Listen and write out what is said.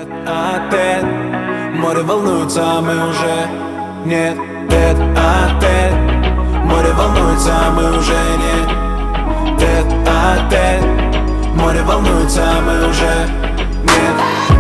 тет-а-тет. Море волнуется, а мы уже нет. Тет-а-тет. Море волнуется, а мы уже нет. Тет-а-тет. Море волнуется, а мы уже нет.